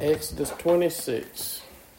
Exodus 26.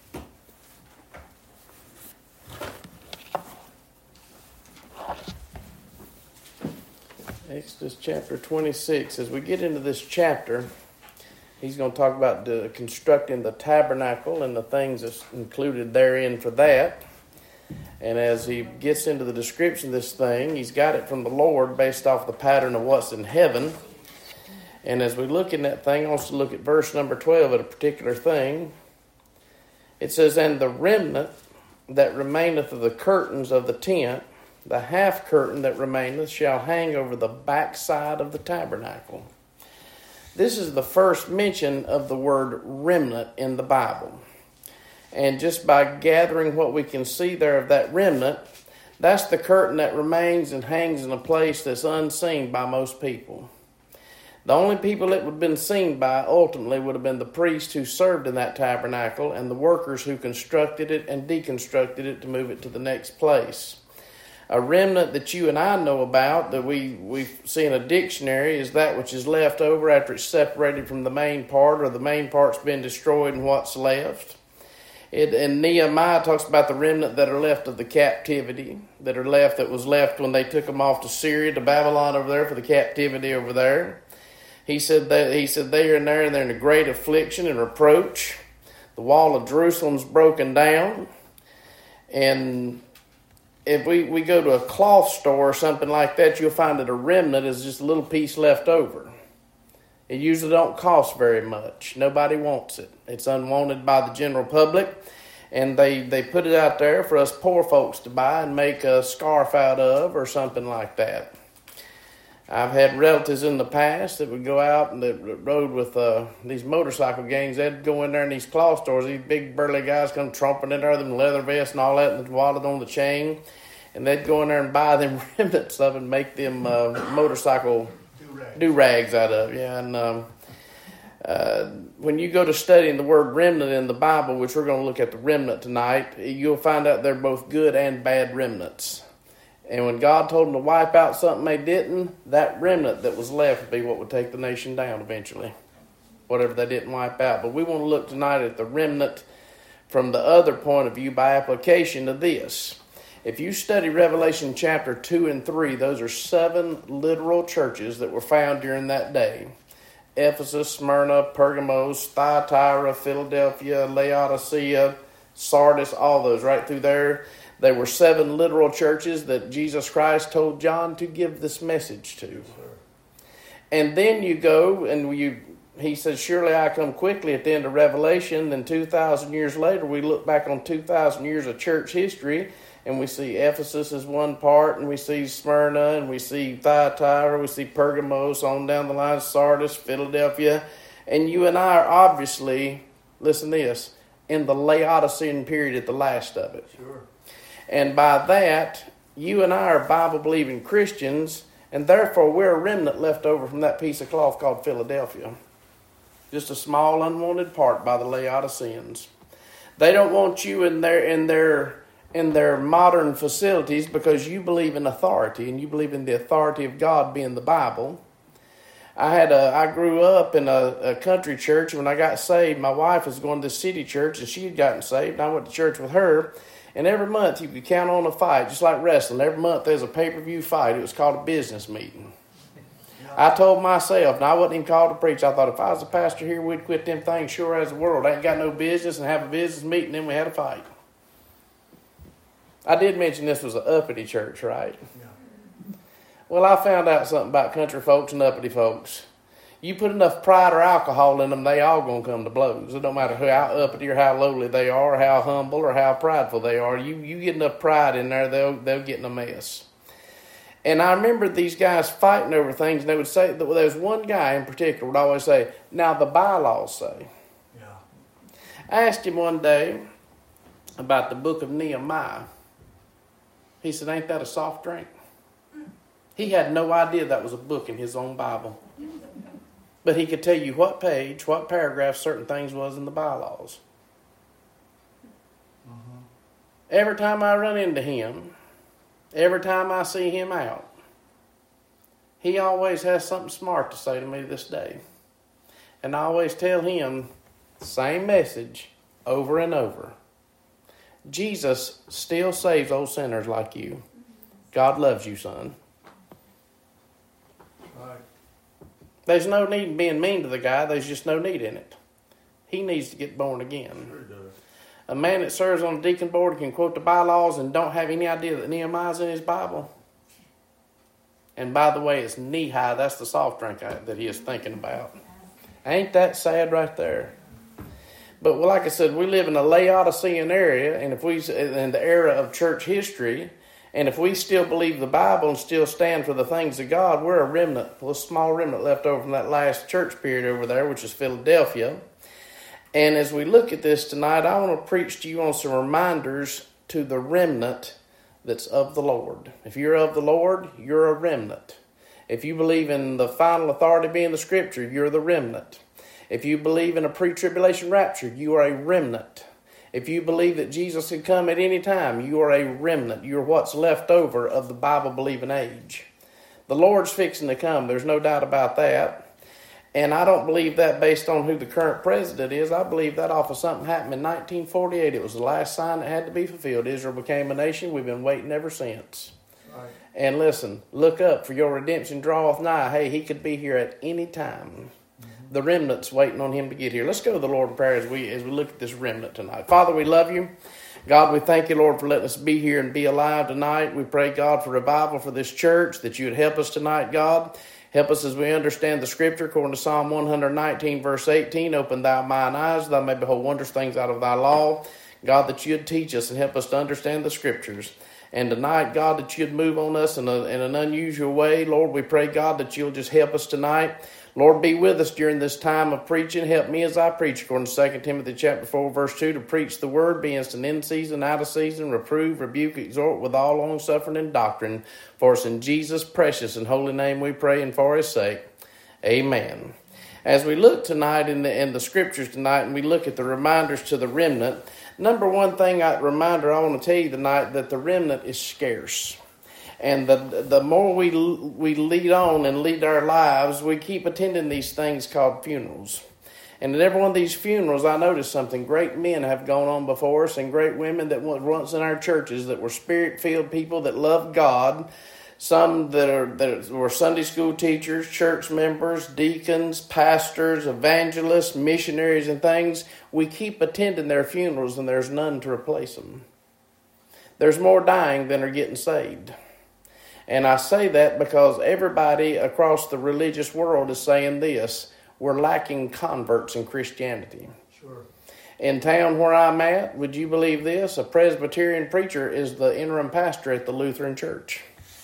Exodus chapter 26. As we get into this chapter, he's going to talk about constructing the tabernacle and the things that's included therein for that. And as he gets into the description of this thing, he's got it from the Lord based off the pattern of what's in heaven. And as we look in that thing, I want us to look at verse number 12 at a particular thing. It says, "And the remnant that remaineth of the curtains of the tent, the half curtain that remaineth, shall hang over the backside of the tabernacle." This is the first mention of the word remnant in the Bible. And just by gathering what we can see there of that remnant, that's the curtain that remains and hangs in a place that's unseen by most people. The only people it would have been seen by ultimately would have been the priests who served in that tabernacle and the workers who constructed it and deconstructed it to move it to the next place. A remnant that you and I know about, that we see in a dictionary, is that which is left over after it's separated from the main part, or the main part's been destroyed and what's left. And Nehemiah talks about the remnant that are left of the captivity, that was left when they took them off to Syria, to Babylon over there for the captivity over there. He said they are in there, and they're in a great affliction and reproach. The wall of Jerusalem's broken down. And if we go to a cloth store or something like that, you'll find that a remnant is just a little piece left over. It usually don't cost very much. Nobody wants it. It's unwanted by the general public. And they put it out there for us poor folks to buy and make a scarf out of or something like that. I've had relatives in the past that would go out and that rode with these motorcycle gangs. They'd go in there in these cloth stores. These big burly guys come tromping in there with them leather vests and all that, and the wallet on the chain. And they'd go in there and buy them remnants of and make them motorcycle do-rags out of. Yeah, and when you go to studying the word remnant in the Bible, which we're going to look at the remnant tonight, you'll find out they're both good and bad remnants. And when God told them to wipe out something they didn't, that remnant that was left would be what would take the nation down eventually, whatever they didn't wipe out. But we want to look tonight at the remnant from the other point of view by application of this. If you study Revelation chapter 2 and 3, those are 7 literal churches that were found during that day. Ephesus, Smyrna, Pergamos, Thyatira, Philadelphia, Laodicea, Sardis, all those right through there. There were 7 literal churches that Jesus Christ told John to give this message to. And then you go and he says, "Surely I come quickly," at the end of Revelation. Then 2,000 years later, we look back on 2,000 years of church history, and we see Ephesus as one part, and we see Smyrna, and we see Thyatira, we see Pergamos, on down the line, Sardis, Philadelphia. And you and I are obviously, listen to this, in the Laodicean period at the last of it. Sure. And by that, you and I are Bible-believing Christians, and therefore we're a remnant left over from that piece of cloth called Philadelphia. Just a small unwanted part by the Laodiceans. They don't want you in their modern facilities because you believe in authority, and you believe in the authority of God being the Bible. I grew up in a country church. When I got saved, my wife was going to the city church, and she had gotten saved, and I went to church with her. And every month you could count on a fight, just like wrestling. Every month there's a pay-per-view fight. It was called a business meeting. I told myself, and I wasn't even called to preach, I thought if I was a pastor here, we'd quit them things sure as the world. I ain't got no business, and have a business meeting, then we had a fight. I did mention this was an uppity church, right? Yeah. Well, I found out something about country folks and uppity folks. You put enough pride or alcohol in them, they all going to come to blows. It don't matter how uppity or how lowly they are, or how humble or how prideful they are. You get enough pride in there, they'll get in a mess. And I remember these guys fighting over things, and they would say, there was one guy in particular would always say, "Now the bylaws say." Yeah. I asked him one day about the book of Nehemiah. He said, "Ain't that a soft drink?" He had no idea that was a book in his own Bible. But he could tell you what page, what paragraph certain things was in the bylaws. Uh-huh. Every time I run into him, every time I see him out, he always has something smart to say to me this day. And I always tell him, Same message over and over. Jesus still saves old sinners like you. God loves you, son. Right. There's no need in being mean to the guy. There's just no need in it. He needs to get born again. Sure does. A man that serves on the deacon board can quote the bylaws and don't have any idea that Nehemiah's in his Bible. And by the way, it's knee-high. That's the soft drink that he is thinking about. Ain't that sad right there? But like I said, we live in a Laodicean area, and if we in the era of church history, and if we still believe the Bible and still stand for the things of God, we're a remnant, a small remnant left over from that last church period over there, which is Philadelphia. And as we look at this tonight, I want to preach to you on some reminders to the remnant that's of the Lord. If you're of the Lord, you're a remnant. If you believe in the final authority being the Scripture, you're the remnant. If you believe in a pre-tribulation rapture, you are a remnant. If you believe that Jesus can come at any time, you are a remnant. You're what's left over of the Bible-believing age. The Lord's fixing to come. There's no doubt about that. And I don't believe that based on who the current president is. I believe that off of something happened in 1948. It was the last sign that had to be fulfilled. Israel became a nation. We've been waiting ever since. Right. And listen, look up, for your redemption draweth nigh. Hey, he could be here at any time. The remnant's waiting on him to get here. Let's go to the Lord in prayer as we look at this remnant tonight. Father, we love you. God, we thank you, Lord, for letting us be here and be alive tonight. We pray, God, for revival for this church, that you would help us tonight, God. Help us as we understand the Scripture, according to Psalm 119, verse 18. Open thou mine eyes, thou may behold wondrous things out of thy law. God, that you'd teach us and help us to understand the Scriptures. And tonight, God, that you'd move on us in an unusual way. Lord, we pray, God, that you'll just help us tonight. Lord, be with us during this time of preaching. Help me as I preach, according to 2 Timothy chapter 4, verse 2, to preach the word, be instant in season, out of season, reprove, rebuke, exhort with all long-suffering and doctrine. For it's in Jesus' precious and holy name we pray, and for his sake. Amen. As we look tonight in the Scriptures tonight, and we look at the reminders to the remnant, number one reminder I want to tell you tonight, that the remnant is scarce. And the more we lead on and lead our lives, we keep attending these things called funerals. And at every one of these funerals, I noticed something. Great men have gone on before us, and great women that were once in our churches that were Spirit-filled people that loved God. Some that were Sunday school teachers, church members, deacons, pastors, evangelists, missionaries, and things. We keep attending their funerals, and there's none to replace them. There's more dying than are getting saved. And I say that because everybody across the religious world is saying this: we're lacking converts in Christianity. Sure. In town where I'm at, would you believe this? A Presbyterian preacher is the interim pastor at the Lutheran Church.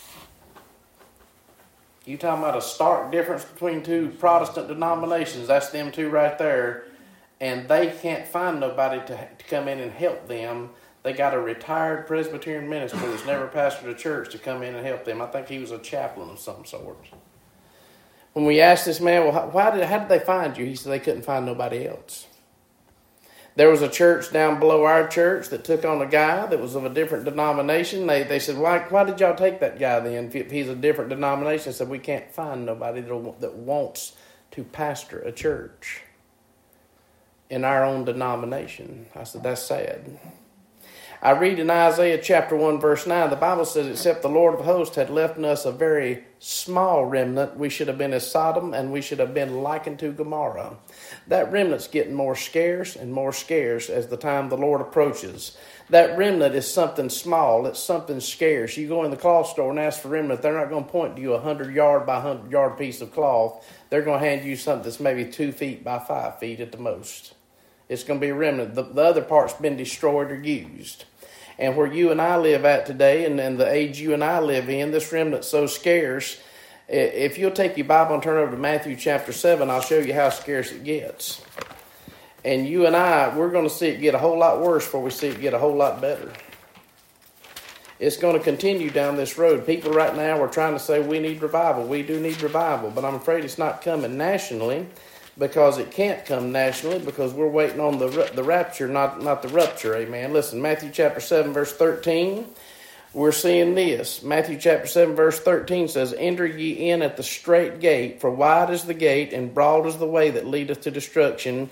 You talking about a stark difference between two Protestant denominations? That's them two right there. And they can't find nobody to come in and help them. They got a retired Presbyterian minister that's never pastored a church to come in and help them. I think he was a chaplain of some sort. When we asked this man, well, how did they find you? He said they couldn't find nobody else. There was a church down below our church that took on a guy that was of a different denomination. They said, why did y'all take that guy then? If he's a different denomination, they said, we can't find nobody that wants to pastor a church in our own denomination. I said, that's sad. I read in Isaiah chapter 1, verse 9, the Bible says, except the Lord of hosts had left in us a very small remnant, we should have been as Sodom, and we should have been likened to Gomorrah. That remnant's getting more scarce and more scarce as the time the Lord approaches. That remnant is something small. It's something scarce. You go in the cloth store and ask for remnant, they're not going to point to you 100-yard by 100-yard piece of cloth. They're going to hand you something that's maybe 2 feet by 5 feet at the most. It's going to be a remnant. The other part's been destroyed or used. And where you and I live at today, and the age you and I live in, this remnant's so scarce. If you'll take your Bible and turn over to Matthew chapter 7, I'll show you how scarce it gets. And you and I, we're going to see it get a whole lot worse before we see it get a whole lot better. It's going to continue down this road. People right now are trying to say we need revival. We do need revival, but I'm afraid it's not coming nationally. Because it can't come nationally, because we're waiting on the rapture, not the rupture, amen. Listen, Matthew chapter 7, verse 13, we're seeing this. Matthew chapter 7, verse 13 says, enter ye in at the strait gate, for wide is the gate, and broad is the way that leadeth to destruction,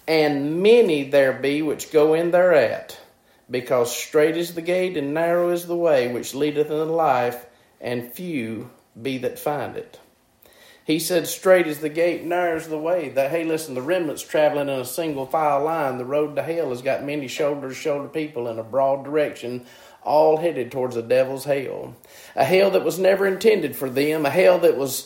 And many there be which go in thereat, because strait is the gate and narrow is the way which leadeth unto life, and few be that find it. He said, straight is the gate, narrow is the way. That, hey, listen, the remnant's traveling in a single file line. The road to hell has got many shoulder to shoulder people in a broad direction, all headed towards the devil's hell. A hell that was never intended for them, a hell that was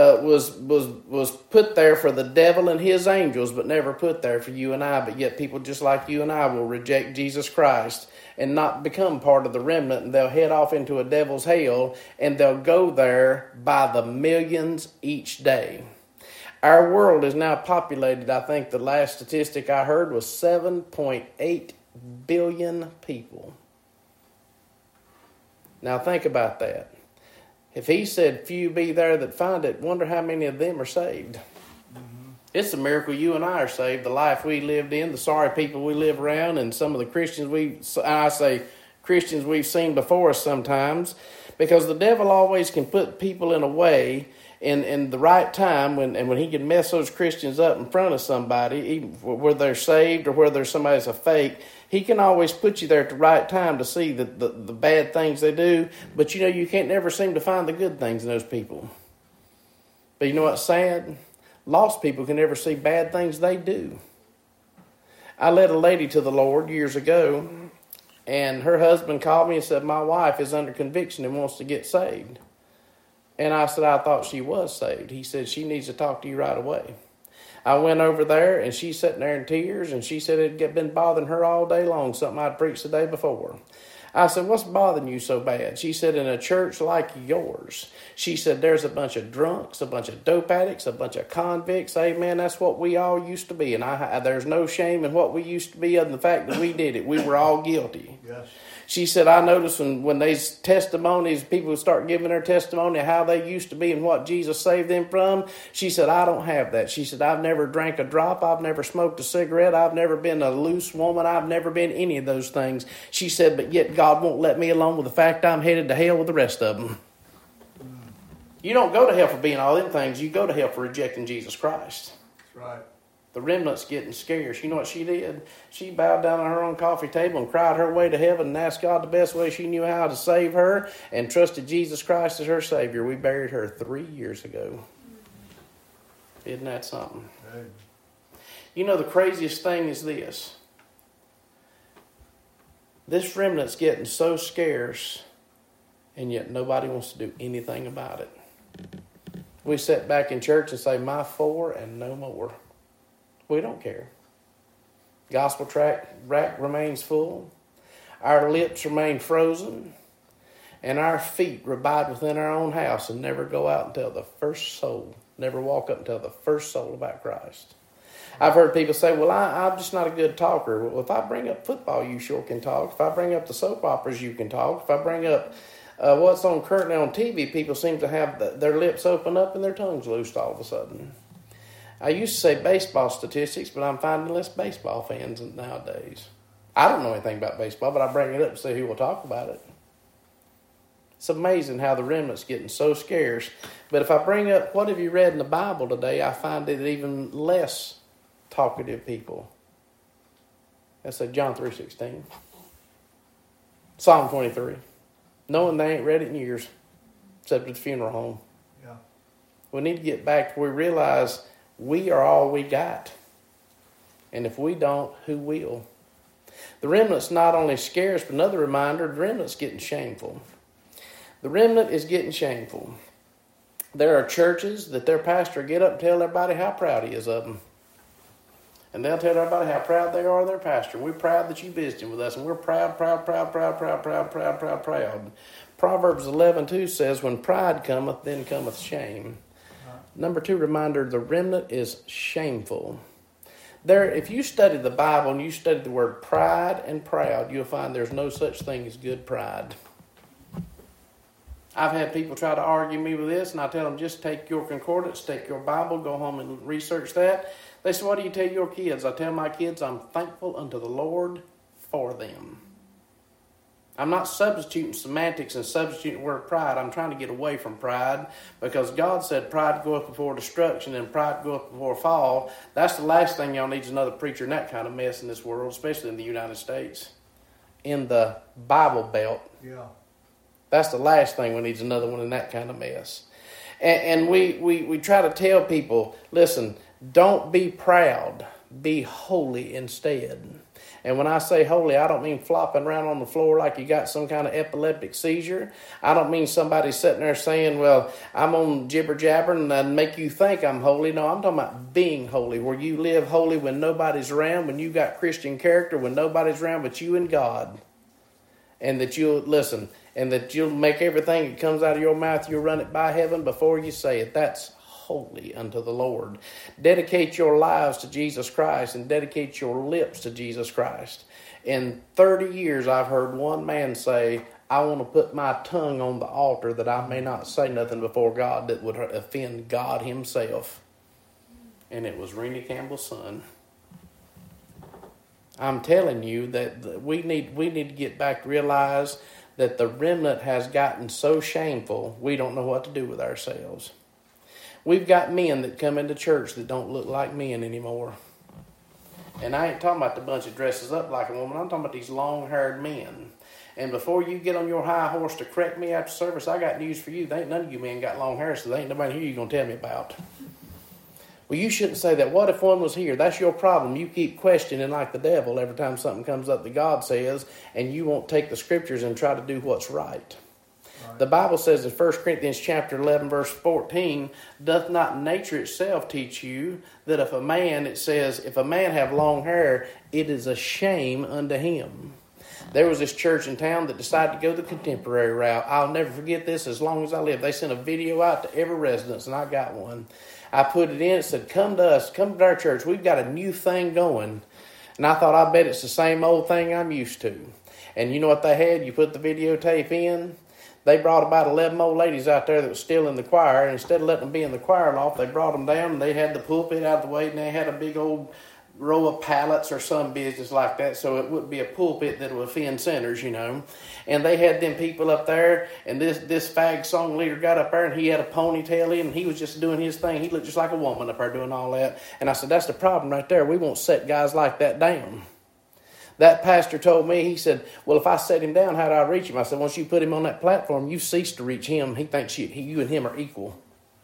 put there for the devil and his angels, but never put there for you and I. But yet people just like you and I will reject Jesus Christ and not become part of the remnant, and they'll head off into a devil's hell, and they'll go there by the millions each day. Our world is now populated, I think the last statistic I heard was 7.8 billion people. Now think about that. If he said few be there that find it, wonder how many of them are saved. It's a miracle you and I are saved, the life we lived in, the sorry people we live around, and some of the Christians we've seen before us sometimes, because the devil always can put people in a way in the right time when he can mess those Christians up in front of somebody, even where they're saved or where there's somebody that's a fake. He can always put you there at the right time to see the bad things they do, but you can't never seem to find the good things in those people. But you know what's sad? Lost people can never see bad things they do. I led a lady to the Lord years ago, and her husband called me and said, my wife is under conviction and wants to get saved. And I said, I thought she was saved. He said, she needs to talk to you right away. I went over there, and she's sitting there in tears, and she said it had been bothering her all day long, something I'd preached the day before. I said, what's bothering you so bad? She said, in a church like yours. She said, there's a bunch of drunks, a bunch of dope addicts, a bunch of convicts. Amen, that's what we all used to be. And there's no shame in what we used to be other than the fact that we did it. We were all guilty. Yes. She said, I noticed when these testimonies, people start giving their testimony of how they used to be and what Jesus saved them from. She said, I don't have that. She said, I've never drank a drop. I've never smoked a cigarette. I've never been a loose woman. I've never been any of those things. She said, but yet God won't let me alone with the fact I'm headed to hell with the rest of them. You don't go to hell for being all them things. You go to hell for rejecting Jesus Christ. That's right. The remnant's getting scarce. You know what she did? She bowed down on her own coffee table and cried her way to heaven and asked God the best way she knew how to save her and trusted Jesus Christ as her Savior. We buried her 3 years ago. Isn't that something? Right. You know, the craziest thing is this. This remnant's getting so scarce, and yet nobody wants to do anything about it. We sit back in church and say, my 4 and no more. We don't care. Gospel rack remains full. Our lips remain frozen. And our feet abide within our own house and never go out until the first soul, never walk up until the first soul about Christ. I've heard people say, well, I'm just not a good talker. Well, if I bring up football, you sure can talk. If I bring up the soap operas, you can talk. If I bring up what's on currently on TV, people seem to have their lips open up and their tongues loosed all of a sudden. I used to say baseball statistics, but I'm finding less baseball fans nowadays. I don't know anything about baseball, but I bring it up to see who will talk about it. It's amazing how the remnant's getting so scarce. But if I bring up what have you read in the Bible today, I find it even less talkative people. That's John 3:16. Psalm 23. Knowing they ain't read it in years, except at the funeral home. Yeah. We need to get back to where we realize we are all we got. And if we don't, who will? The remnant's not only scarce, but another reminder, the remnant's getting shameful. The remnant is getting shameful. There are churches that their pastor get up and tell everybody how proud he is of them. And they'll tell everybody how proud they are of their pastor. We're proud that you visited with us, and we're proud. Proverbs 11:2 says, when pride cometh, then cometh shame. Number 2 reminder, the remnant is shameful. If you study the Bible and you study the word pride and proud, you'll find there's no such thing as good pride. I've had people try to argue me with this, and I tell them, just take your concordance, take your Bible, go home and research that. They say, what do you tell your kids? I tell my kids, I'm thankful unto the Lord for them. I'm not substituting semantics and substituting the word pride. I'm trying to get away from pride because God said pride goeth before destruction and pride goeth before fall. That's the last thing y'all need is another preacher in that kind of mess in this world, especially in the United States. In the Bible Belt. Yeah. That's the last thing we need is another one in that kind of mess. And we try to tell people, listen, don't be proud. Be holy instead. And when I say holy, I don't mean flopping around on the floor like you got some kind of epileptic seizure. I don't mean somebody sitting there saying, well, I'm on jibber jabber and make you think I'm holy. No, I'm talking about being holy, where you live holy when nobody's around, when you got Christian character, when nobody's around but you and God. And that you'll listen, and that you'll make everything that comes out of your mouth, you'll run it by heaven before you say it. That's holy unto the Lord. Dedicate your lives to Jesus Christ and dedicate your lips to Jesus Christ. In 30 years, I've heard one man say, I want to put my tongue on the altar that I may not say nothing before God that would offend God himself. And it was Rennie Campbell's son. I'm telling you that we need to get back to realize that the remnant has gotten so shameful, we don't know what to do with ourselves. We've got men that come into church that don't look like men anymore. And I ain't talking about the bunch that dresses up like a woman. I'm talking about these long-haired men. And before you get on your high horse to correct me after service, I got news for you. There ain't none of you men got long hair, so there ain't nobody here you're going to tell me about. Well, you shouldn't say that. What if one was here? That's your problem. You keep questioning like the devil every time something comes up that God says, and you won't take the scriptures and try to do what's right. The Bible says in 1 Corinthians chapter 11, verse 14, doth not nature itself teach you that if a man, it says, if a man have long hair, it is a shame unto him. There was this church in town that decided to go the contemporary route. I'll never forget this as long as I live. They sent a video out to every residence, and I got one. I put it in, it said, come to us, come to our church. We've got a new thing going. And I thought, I bet it's the same old thing I'm used to. And you know what they had? You put the videotape in. They brought about 11 old ladies out there that was still in the choir. And instead of letting them be in the choir loft, they brought them down and they had the pulpit out of the way and they had a big old row of pallets or some business like that, so it wouldn't be a pulpit that would offend sinners, you know. And they had them people up there, and this fag song leader got up there, and he had a ponytail in, and he was just doing his thing. He looked just like a woman up there doing all that. And I said, that's the problem right there. We won't set guys like that down. That pastor told me, he said, well, if I set him down, how do I reach him? I said, once you put him on that platform, you cease to reach him. He thinks you and him are equal.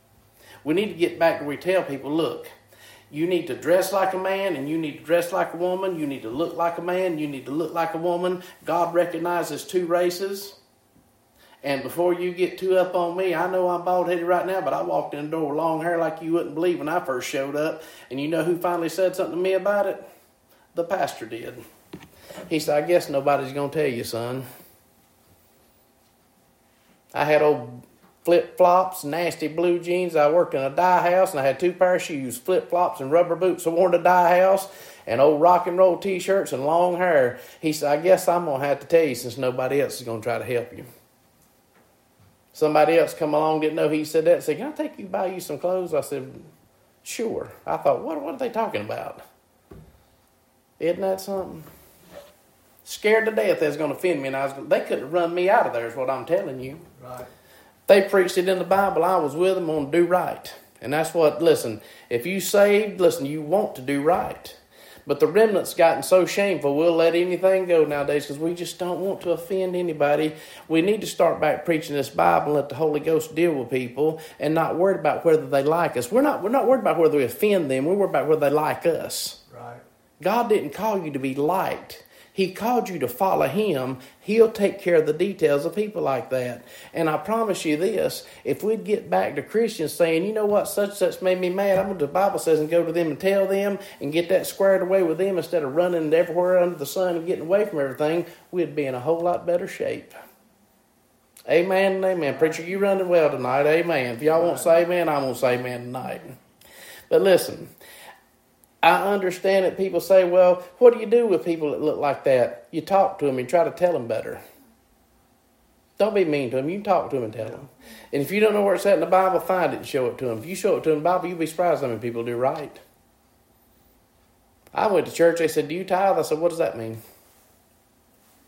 We need to get back to where we tell people, look, you need to dress like a man and you need to dress like a woman. You need to look like a man. You need to look like a woman. God recognizes two races. And before you get too up on me, I know I'm bald-headed right now, but I walked in the door with long hair like you wouldn't believe when I first showed up. And you know who finally said something to me about it? The pastor did. He said, I guess nobody's going to tell you, son. I had old flip-flops, nasty blue jeans. I worked in a dye house, and I had 2 pair of shoes, flip-flops and rubber boots. I wore to the dye house, and old rock and roll T-shirts and long hair. He said, I guess I'm going to have to tell you since nobody else is going to try to help you. Somebody else come along, didn't know he said that. Said, can I take you, buy you some clothes? I said, sure. I thought, what are they talking about? Isn't that something? Scared to death they was going to offend me, and they couldn't run me out of there is what I'm telling you. Right. They preached it in the Bible. I was with them on do right. And that's what, listen, if you saved, listen, you want to do right. But the remnant's gotten so shameful, we'll let anything go nowadays because we just don't want to offend anybody. We need to start back preaching this Bible and let the Holy Ghost deal with people and not worried about whether they like us. We're not worried about whether we offend them. We're worried about whether they like us. Right. God didn't call you to be liked. He called you to follow Him. He'll take care of the details of people like that. And I promise you this, if we'd get back to Christians saying, you know what, such made me mad, I'm going to do the Bible says and go to them and tell them and get that squared away with them instead of running everywhere under the sun and getting away from everything, we'd be in a whole lot better shape. Amen and amen. Preacher, you running well tonight. Amen. If y'all won't say amen, I'm going to say amen tonight. But listen, I understand that people say, well, what do you do with people that look like that? You talk to them and try to tell them better. Don't be mean to them. You talk to them and tell them. And if you don't know where it's at in the Bible, find it and show it to them. If you show it to them in the Bible, you'll be surprised how many people do right. I went to church. They said, do you tithe? I said, what does that mean? I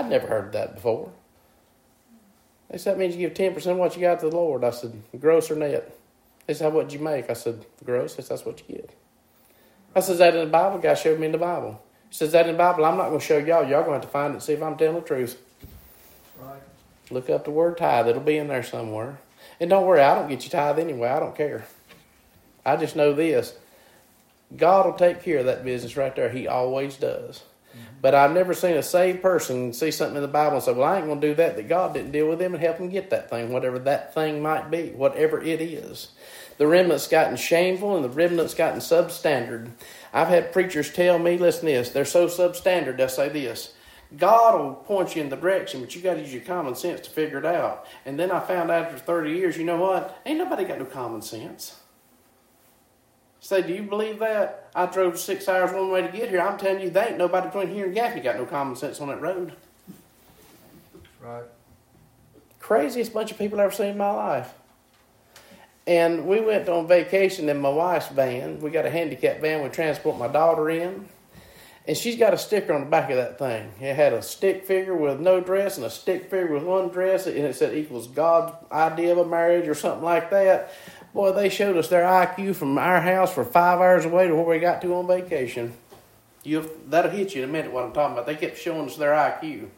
I'd never heard that before. They said, that means you give 10% of what you got to the Lord. I said, gross or net? They said, what'd you make? I said, gross. They said, that's what you get. I said, is that in the Bible? The guy showed me in the Bible. He says, is that in the Bible? I'm not going to show y'all. Y'all going to have to find it and see if I'm telling the truth. Right. Look up the word tithe. It'll be in there somewhere. And don't worry, I don't get you tithe anyway. I don't care. I just know this. God will take care of that business right there. He always does. Mm-hmm. But I've never seen a saved person see something in the Bible and say, well, I ain't going to do that God didn't deal with them and help them get that thing, whatever that thing might be, whatever it is. The remnant's gotten shameful and the remnant's gotten substandard. I've had preachers tell me, listen to this, they're so substandard, they'll say this, God will point you in the direction, but you got to use your common sense to figure it out. And then I found out after 30 years, you know what? Ain't nobody got no common sense. Say, do you believe that? I drove 6 hours one way to get here. I'm telling you, there ain't nobody between here and Gaffney got no common sense on that road. Right. Craziest bunch of people I've ever seen in my life. And we went on vacation in my wife's van. We got a handicapped van we transport my daughter in. And she's got a sticker on the back of that thing. It had a stick figure with no dress and a stick figure with one dress. And it said equals God's idea of a marriage or something like that. Boy, they showed us their IQ from our house for 5 hours away to where we got to on vacation. That'll hit you in a minute what I'm talking about. They kept showing us their IQ.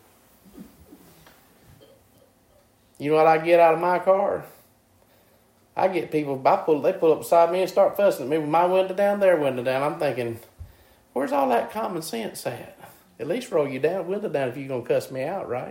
You know what I get out of my car? I get people, they pull up beside me and start fussing at me with my window down, their window down. I'm thinking, where's all that common sense at? At least roll your window down if you're going to cuss me out, right?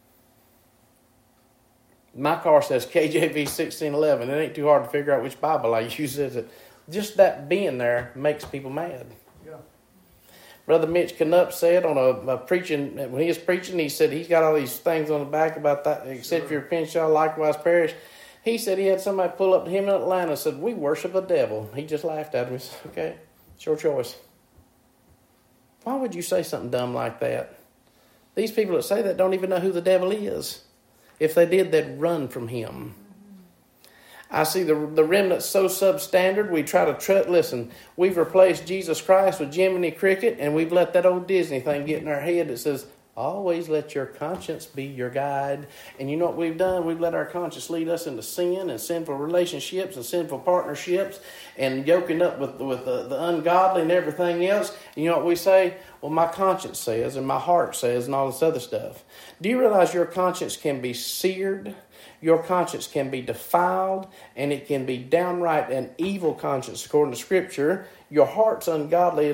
My car says KJV 1611. It ain't too hard to figure out which Bible I use, is it? Just that being there makes people mad. Yeah. Brother Mitch Knupp said on a preaching, when he was preaching, he said he's got all these things on the back about that, except for your pinch shall likewise perish. He said he had somebody pull up to him in Atlanta and said, we worship the devil. He just laughed at him. He said, okay, it's your choice. Why would you say something dumb like that? These people that say that don't even know who the devil is. If they did, they'd run from him. I see the remnant so substandard, we try to listen, we've replaced Jesus Christ with Jiminy Cricket, and we've let that old Disney thing get in our head that says, always let your conscience be your guide. And you know what we've done? We've let our conscience lead us into sin and sinful relationships and sinful partnerships and yoking up with the ungodly and everything else. And you know what we say? Well, my conscience says and my heart says and all this other stuff. Do you realize your conscience can be seared? Your conscience can be defiled, and it can be downright an evil conscience according to Scripture. Your heart's ungodly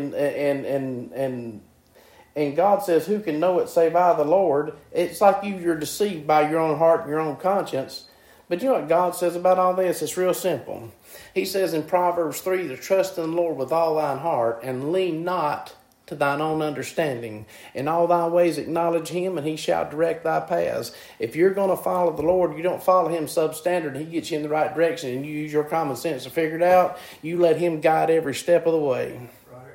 and God says, who can know it save I the Lord? It's like you're deceived by your own heart and your own conscience. But you know what God says about all this? It's real simple. He says in Proverbs 3, to trust in the Lord with all thine heart and lean not to thine own understanding. In all thy ways acknowledge him, and he shall direct thy paths. If you're going to follow the Lord, you don't follow him substandard, and he gets you in the right direction, and you use your common sense to figure it out. You let him guide every step of the way.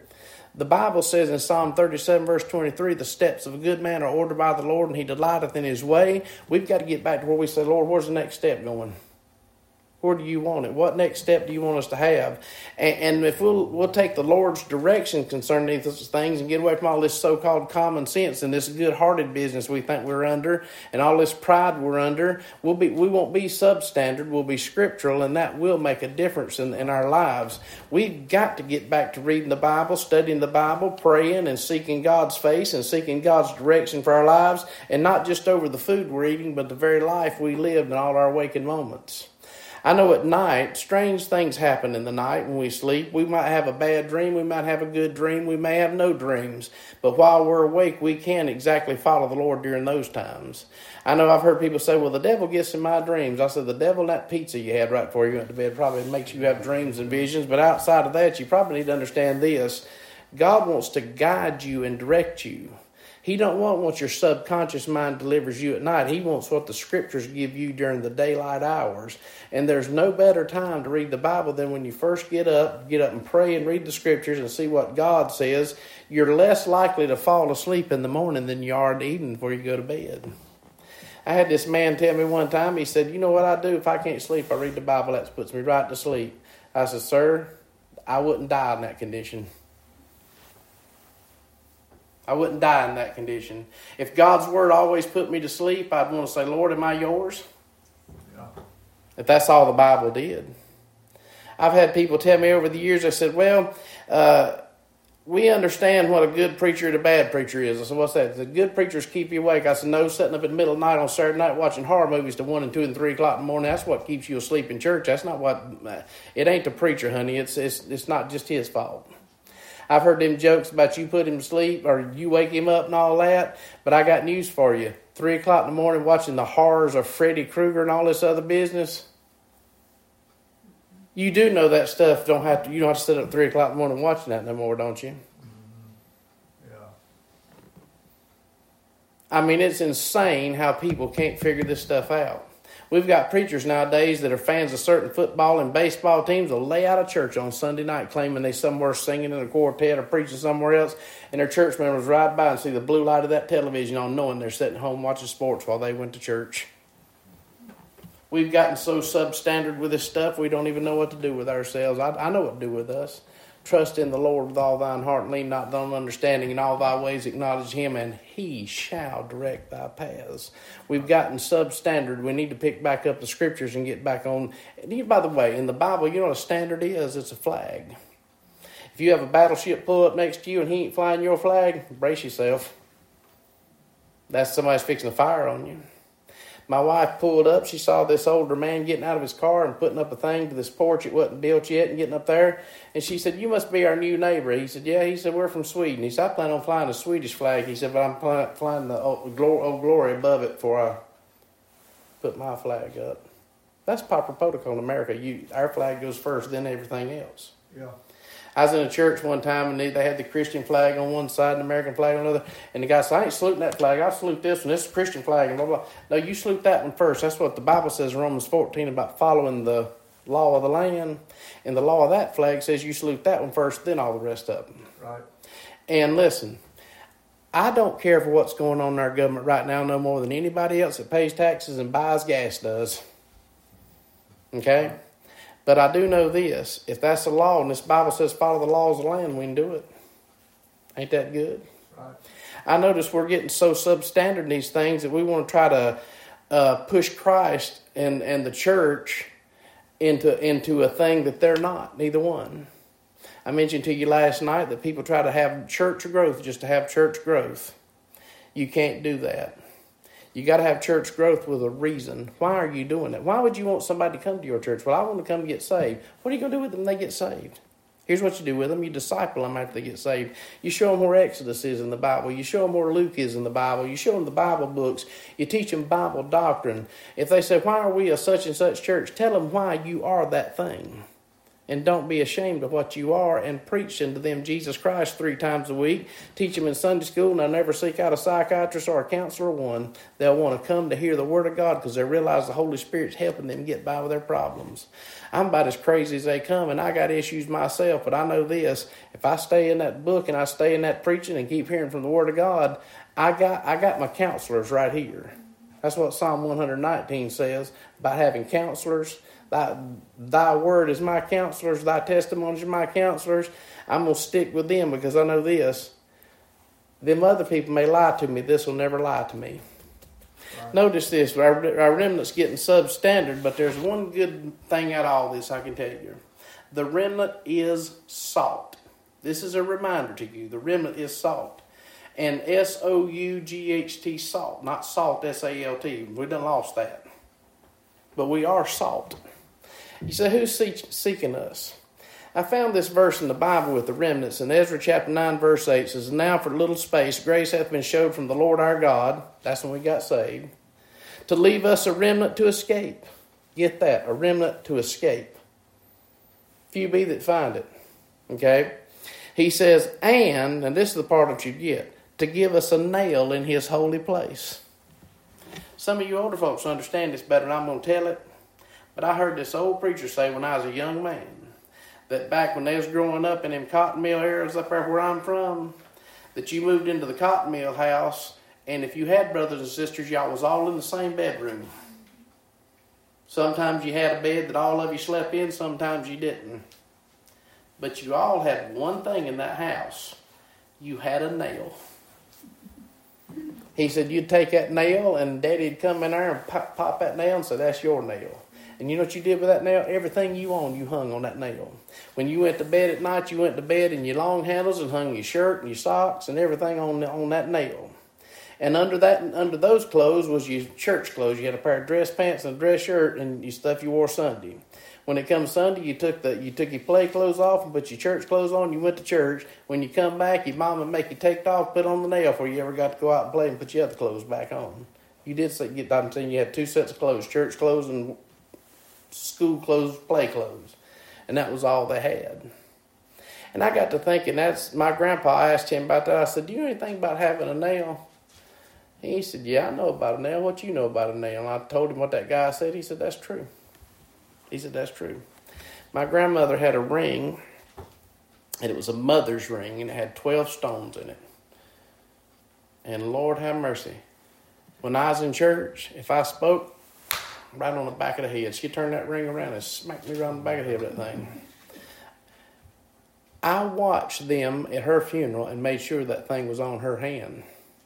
The Bible says in Psalm 37, verse 23, the steps of a good man are ordered by the Lord, and he delighteth in his way. We've got to get back to where we say, Lord, where's the next step going? Where do you want it? What next step do you want us to have? And if we'll take the Lord's direction concerning these things and get away from all this so-called common sense and this good-hearted business we think we're under and all this pride we're under, we won't be substandard, we'll be scriptural, and that will make a difference in our lives. We've got to get back to reading the Bible, studying the Bible, praying and seeking God's face and seeking God's direction for our lives, and not just over the food we're eating, but the very life we live in all our waking moments. I know at night, strange things happen in the night when we sleep. We might have a bad dream. We might have a good dream. We may have no dreams. But while we're awake, we can't exactly follow the Lord during those times. I know I've heard people say, well, the devil gets in my dreams. I said, the devil and that pizza you had right before you went to bed probably makes you have dreams and visions. But outside of that, you probably need to understand this. God wants to guide you and direct you. He don't want what your subconscious mind delivers you at night. He wants what the Scriptures give you during the daylight hours. And there's no better time to read the Bible than when you first get up and pray and read the Scriptures and see what God says. You're less likely to fall asleep in the morning than you are in the evening before you go to bed. I had this man tell me one time, he said, you know what I do if I can't sleep? I read the Bible. That puts me right to sleep. I said, sir, I wouldn't die in that condition. I wouldn't die in that condition. If God's word always put me to sleep, I'd want to say, Lord, am I yours? Yeah. If that's all the Bible did. I've had people tell me over the years, they said, well, we understand what a good preacher and a bad preacher is. I said, what's that? The good preachers keep you awake. I said, no, sitting up in the middle of the night on Saturday night watching horror movies to 1 and 2 and 3 o'clock in the morning, that's what keeps you asleep in church. That's not what, it ain't the preacher, honey. It's not just his fault. I've heard them jokes about you put him to sleep or you wake him up and all that, but I got news for you. 3 o'clock in the morning watching the horrors of Freddy Krueger and all this other business, you do know that stuff. You don't have to sit up 3 o'clock in the morning watching that no more, don't you? Yeah. I mean, it's insane how people can't figure this stuff out. We've got preachers nowadays that are fans of certain football and baseball teams will lay out of church on Sunday night claiming they somewhere singing in a quartet or preaching somewhere else, and their church members ride by and see the blue light of that television on, knowing they're sitting home watching sports while they went to church. We've gotten so substandard with this stuff, we don't even know what to do with ourselves. I know what to do with us. Trust in the Lord with all thine heart, and lean not on understanding. In all thy ways acknowledge him, and he shall direct thy paths. We've gotten substandard. We need to pick back up the scriptures and get back on. By the way, in the Bible, you know what a standard is? It's a flag. If you have a battleship pull up next to you and he ain't flying your flag, brace yourself. That's somebody's fixing a fire on you. My wife pulled up. She saw this older man getting out of his car and putting up a thing to this porch. It wasn't built yet and getting up there. And she said, you must be our new neighbor. He said, yeah. He said, we're from Sweden. He said, I plan on flying the Swedish flag. He said, but I'm flying the Old Glory above it before I put my flag up. That's proper protocol in America. Our flag goes first, then everything else. Yeah. I was in a church one time, and they had the Christian flag on one side and the American flag on the other. And the guy said, I ain't saluting that flag. I'll salute this one. This is the Christian flag, and blah, blah. No, you salute that one first. That's what the Bible says in Romans 14 about following the law of the land. And the law of that flag says you salute that one first, then all the rest of them. Right. And listen, I don't care for what's going on in our government right now no more than anybody else that pays taxes and buys gas does. Okay? But I do know this. If that's the law, and this Bible says follow the laws of the land, we can do it. Ain't that good? Right. I notice we're getting so substandard in these things that we want to try to push Christ and the church into a thing that they're not, neither one. I mentioned to you last night that people try to have church growth just to have church growth. You can't do that. You got to have church growth with a reason. Why are you doing that? Why would you want somebody to come to your church? Well, I want to come get saved. What are you going to do with them when they get saved? Here's what you do with them. You disciple them after they get saved. You show them where Exodus is in the Bible. You show them where Luke is in the Bible. You show them the Bible books. You teach them Bible doctrine. If they say, why are we a such and such church? Tell them why you are that thing. And don't be ashamed of what you are, and preach unto them Jesus Christ 3 times a week. Teach them in Sunday school, and they'll never seek out a psychiatrist or a counselor one. They'll want to come to hear the Word of God because they realize the Holy Spirit's helping them get by with their problems. I'm about as crazy as they come, and I got issues myself, but I know this. If I stay in that book and I stay in that preaching and keep hearing from the Word of God, I got my counselors right here. That's what Psalm 119 says about having counselors. Thy word is my counselors, thy testimonies are my counselors. I'm going to stick with them because I know this. Them other people may lie to me. This will never lie to me. Right. Notice this. Our remnant's getting substandard, but there's one good thing out of all this I can tell you. The remnant is salt. This is a reminder to you. The remnant is salt. And S-O-U-G-H-T, salt. Not salt, S-A-L-T. We done lost that. But we are salt. You say, who's seeking us? I found this verse in the Bible with the remnants. In Ezra chapter 9, verse 8, it says, now for a little space grace hath been showed from the Lord our God. That's when we got saved. To leave us a remnant to escape. Get that, a remnant to escape. Few be that find it. Okay? He says, and this is the part that you get, to give us a nail in his holy place. Some of you older folks understand this better than I'm going to tell it. But I heard this old preacher say when I was a young man that back when they was growing up in them cotton mill areas up there where I'm from, that you moved into the cotton mill house, and if you had brothers and sisters, y'all was all in the same bedroom. Sometimes you had a bed that all of you slept in, sometimes you didn't. But you all had one thing in that house. You had a nail. He said, you'd take that nail and Daddy'd come in there and pop that nail and say, that's your nail. And you know what you did with that nail? Everything you owned, you hung on that nail. When you went to bed at night, you went to bed in your long handles and hung your shirt and your socks and everything on that nail. And under those clothes was your church clothes. You had a pair of dress pants and a dress shirt and your stuff you wore Sunday. When it comes Sunday, you took your play clothes off and put your church clothes on. You went to church. When you come back, your mom would make you take it off, put on the nail before you ever got to go out and play and put your other clothes back on. You did say, I'm saying you had 2 sets of clothes, church clothes and school clothes, play clothes. And that was all they had. And I got to thinking, my grandpa, I asked him about that. I said, do you know anything about having a nail? And he said, yeah, I know about a nail. What you know about a nail? And I told him what that guy said. He said, that's true. He said, that's true. My grandmother had a ring, and it was a mother's ring, and it had 12 stones in it. And Lord have mercy. When I was in church, if I spoke, right on the back of the head, she'd turn that ring around and smack me around the back of the head with that thing. I watched them at her funeral and made sure that thing was on her hand.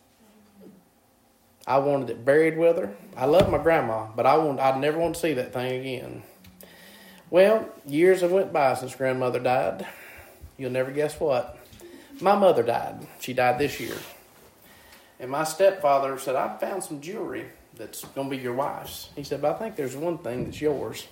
I wanted it buried with her. I love my grandma, but I'd never want to see that thing again. Well, years have went by since grandmother died. You'll never guess what. My mother died. She died this year. And my stepfather said, I found some jewelry that's going to be your wife's. He said, but I think there's one thing that's yours.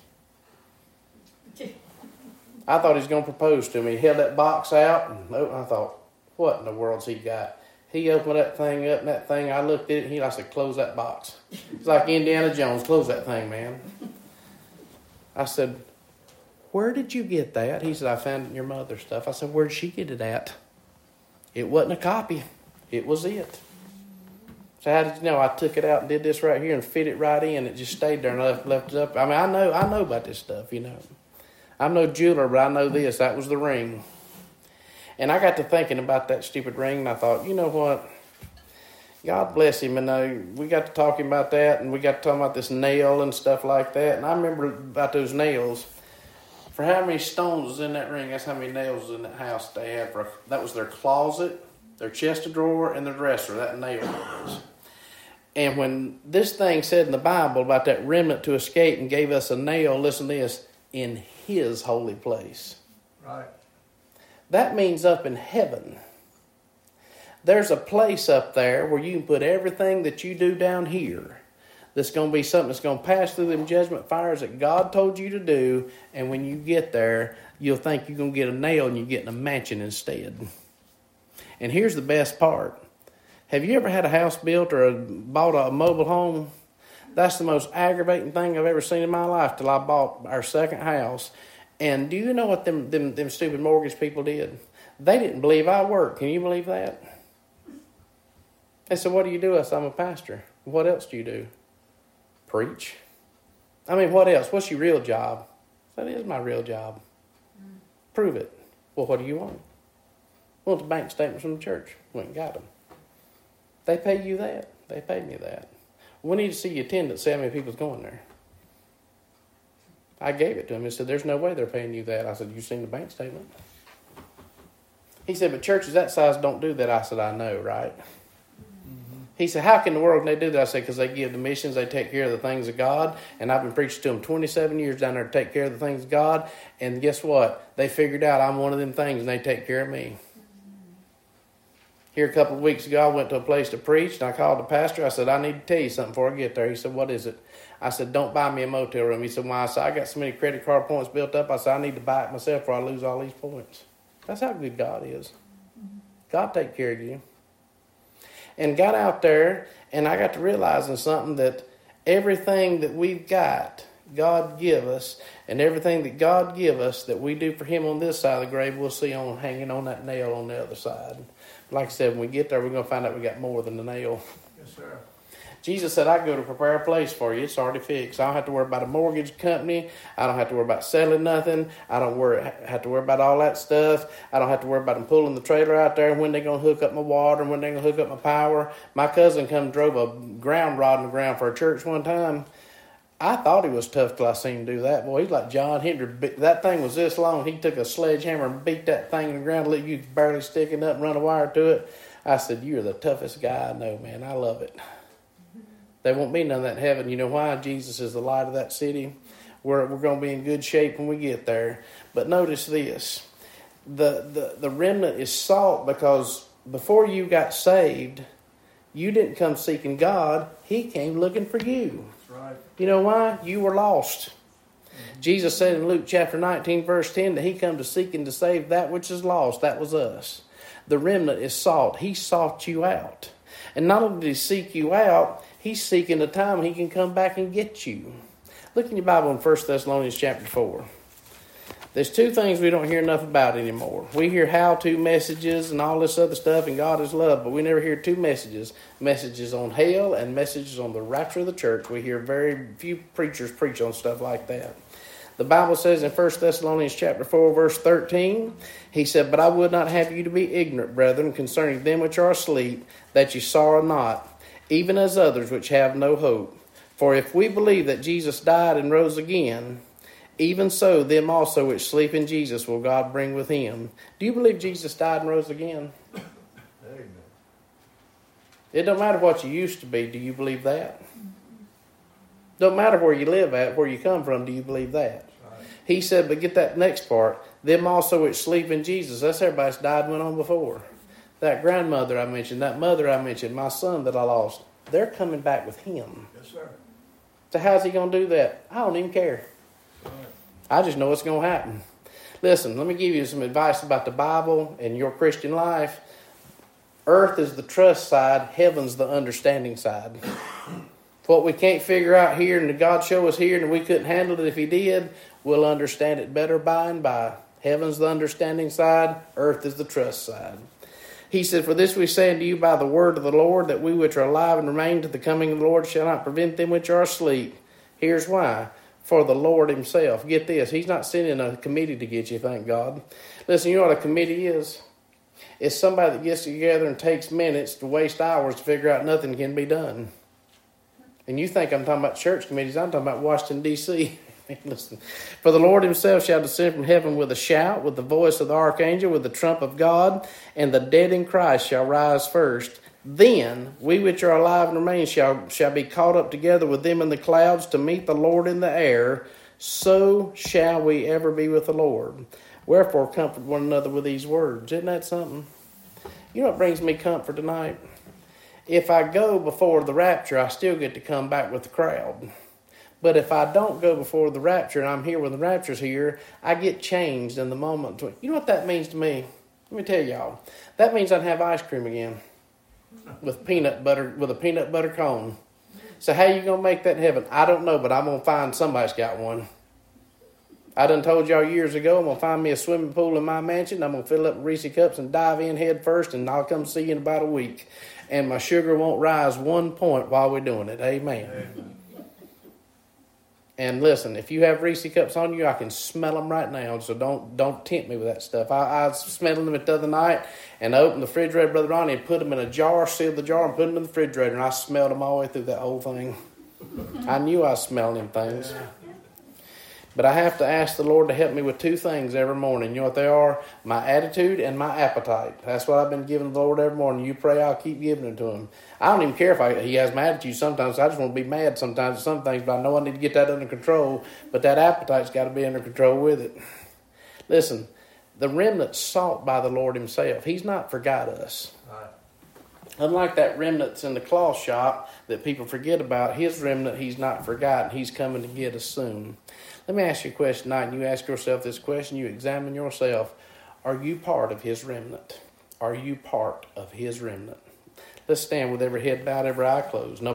I thought he was going to propose to me. He held that box out, and I thought, what in the world's he got? He opened that thing up, and that thing, I looked at it, and I said, close that box. It's like Indiana Jones, close that thing, man. I said, where did you get that? He said, I found it in your mother's stuff. I said, where'd she get it at? It wasn't a copy. It was it. So how did you know? I took it out and did this right here and fit it right in. It just stayed there and left it up. I mean, I know about this stuff, you know. I'm no jeweler, but I know this. That was the ring. And I got to thinking about that stupid ring, and I thought, you know what? God bless him. And we got to talking about that, and we got to talking about this nail and stuff like that. And I remember about those nails. For how many stones was in that ring, that's how many nails was in that house they had. That was their closet, their chest of drawer, and their dresser, that nail was. And when this thing said in the Bible about that remnant to escape and gave us a nail, listen to this, in his holy place. Right. That means up in heaven. There's a place up there where you can put everything that you do down here. That's going to be something that's going to pass through them judgment fires that God told you to do. And when you get there, you'll think you're going to get a nail and you're getting a mansion instead. And here's the best part. Have you ever had a house built or bought a mobile home? That's the most aggravating thing I've ever seen in my life till I bought our second house. And do you know what them stupid mortgage people did? They didn't believe I worked. Can you believe that? They said, what do you do? I said, I'm a pastor. What else do you do? Preach. I mean, what else? What's your real job? That is my real job. Prove it. Well, what do you want? I want the bank statements from the church. Went and got them. They pay you that. They paid me that. We need to see your attendance, see how many people's going there. I gave it to him and said, there's no way they're paying you that. I said, you seen the bank statement? He said, but churches that size don't do that. I said, I know, right? He said, how can the world they do that? I said, because they give the missions, they take care of the things of God. And I've been preaching to them 27 years down there to take care of the things of God. And guess what? They figured out I'm one of them things and they take care of me. Here a couple of weeks ago, I went to a place to preach, and I called the pastor. I said, I need to tell you something before I get there. He said, what is it? I said, don't buy me a motel room. He said, why? I said, I got so many credit card points built up. I said, I need to buy it myself before I lose all these points. That's how good God is. God take care of you. And got out there, and I got to realizing something, that everything that we've got, God give us, and everything that God give us that we do for him on this side of the grave, we'll see on hanging on that nail on the other side. Like I said, when we get there, we're going to find out we got more than the nail. Yes, sir. Jesus said, I go to prepare a place for you. It's already fixed. I don't have to worry about a mortgage company. I don't have to worry about selling nothing. I don't have to worry about all that stuff. I don't have to worry about them pulling the trailer out there and when they're going to hook up my water and when they're going to hook up my power. My cousin come and drove a ground rod in the ground for a church one time. I thought he was tough till I seen him do that. Boy, he's like John Henry. That thing was this long. He took a sledgehammer and beat that thing in the ground, let you barely sticking up and run a wire to it. I said, you're the toughest guy I know, man. I love it. There won't be none of that in heaven. You know why? Jesus is the light of that city. We're going to be in good shape when we get there. But notice this. The remnant is salt because before you got saved, you didn't come seeking God. He came looking for you. That's right. You know why? You were lost. Jesus said in Luke chapter 19, verse 10, that he come to seek and to save that which is lost. That was us. The remnant is salt. He sought you out. And not only did he seek you out, he's seeking the time he can come back and get you. Look in your Bible in 1 Thessalonians chapter 4. There's two things we don't hear enough about anymore. We hear how-to messages and all this other stuff, and God is love, but we never hear two messages. Messages on hell and messages on the rapture of the church. We hear very few preachers preach on stuff like that. The Bible says in 1 Thessalonians chapter 4, verse 13, he said, but I would not have you to be ignorant, brethren, concerning them which are asleep, that ye sorrow not, even as others which have no hope. For if we believe that Jesus died and rose again, even so them also which sleep in Jesus will God bring with him. Do you believe Jesus died and rose again? Amen. It don't matter what you used to be. Do you believe that? Don't matter where you live at, where you come from. Do you believe that? Right. He said, but get that next part. Them also which sleep in Jesus. That's everybody that's died and went on before. That grandmother I mentioned, that mother I mentioned, my son that I lost. They're coming back with him. Yes, sir. So how's he going to do that? I don't even care. Right. I just know it's going to happen. Listen, let me give you some advice about the Bible and your Christian life. Earth is the trust side. Heaven's the understanding side. What we can't figure out here and God show us here and we couldn't handle it if he did, we'll understand it better by and by. Heaven's the understanding side. Earth is the trust side. He said, for this we say unto you by the word of the Lord, that we which are alive and remain to the coming of the Lord shall not prevent them which are asleep. Here's why. For the Lord himself. Get this. He's not sending a committee to get you, thank God. Listen, you know what a committee is? It's somebody that gets together and takes minutes to waste hours to figure out nothing can be done. And you think I'm talking about church committees. I'm talking about Washington, D.C. Listen. For the Lord himself shall descend from heaven with a shout, with the voice of the archangel, with the trump of God, and the dead in Christ shall rise first. Then we which are alive and remain shall be caught up together with them in the clouds to meet the Lord in the air. So shall we ever be with the Lord. Wherefore comfort one another with these words. Isn't that something? You know what brings me comfort tonight? If I go before the rapture, I still get to come back with the crowd. But if I don't go before the rapture and I'm here when the rapture's here, I get changed in the moment. You know what that means to me? Let me tell y'all. That means I'd have ice cream again with peanut butter, with a peanut butter cone. So how you going to make that in heaven? I don't know, but I'm going to find somebody's got one. I done told y'all years ago, I'm going to find me a swimming pool in my mansion. I'm going to fill up Reese cups and dive in head first, and I'll come see you in about a week. And my sugar won't rise 1 point while we're doing it. Amen. Amen. And listen, if you have Reese cups on you, I can smell them right now. So don't tempt me with that stuff. I was smelling them the other night, and I opened the refrigerator, Brother Ronnie, and put them in a jar, sealed the jar, and put them in the refrigerator. And I smelled them all the way through that whole thing. I knew I was smelling them things. But I have to ask the Lord to help me with two things every morning. You know what they are? My attitude and my appetite. That's what I've been giving the Lord every morning. You pray, I'll keep giving it to him. I don't even care if he has my attitude sometimes. I just want to be mad sometimes at some things, but I know I need to get that under control. But that appetite's got to be under control with it. Listen, the remnant's sought by the Lord himself. He's not forgot us. Right. Unlike that remnant that's in the cloth shop that people forget about, his remnant he's not forgotten. He's coming to get us soon. Let me ask you a question tonight, and you ask yourself this question, you examine yourself. Are you part of his remnant? Are you part of his remnant? Let's stand with every head bowed, every eye closed. No